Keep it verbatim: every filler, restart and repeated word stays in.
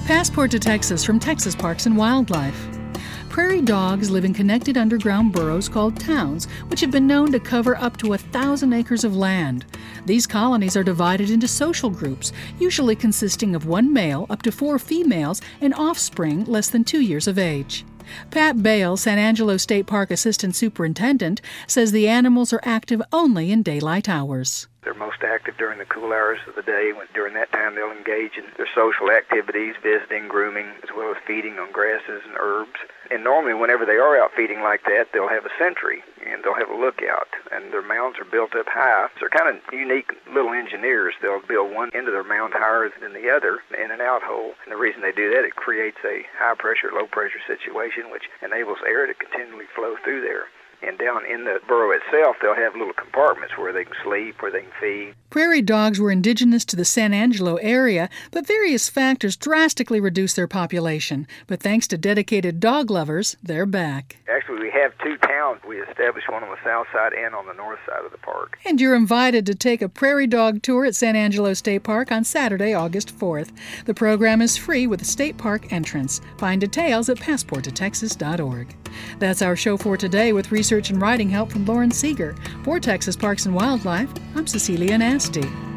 Passport to Texas from Texas Parks and Wildlife. Prairie dogs live in connected underground burrows called towns, which have been known to cover up to a thousand acres of land. These colonies are divided into social groups, usually consisting of one male up to four females and offspring less than two years of age. Pat Bale, San Angelo State Park Assistant Superintendent, says the animals are active only in daylight hours. They're most active during the cool hours of the day. When, during that time, they'll engage in their social activities, visiting, grooming, as well as feeding on grasses and herbs. And normally, whenever they are out feeding like that, they'll have a sentry, and they'll have a lookout. And their mounds are built up high. They're kind of unique little engineers. They'll build one end of their mound higher than the other in an outhole. And the reason they do that, it creates a high-pressure, low-pressure situation, which enables air to continually flow through there. And down in the burrow itself, they'll have little compartments where they can sleep, where they can feed. Prairie dogs were indigenous to the San Angelo area, but various factors drastically reduced their population. But thanks to dedicated dog lovers, they're back. Actually, we have two towns. We established one on the south side and on the north side of the park. And you're invited to take a prairie dog tour at San Angelo State Park on Saturday, August fourth. The program is free with a state park entrance. Find details at passport to texas dot org. That's our show for today, with research and writing help from Lauren Seeger. For Texas Parks and Wildlife, I'm Cecilia Nasty.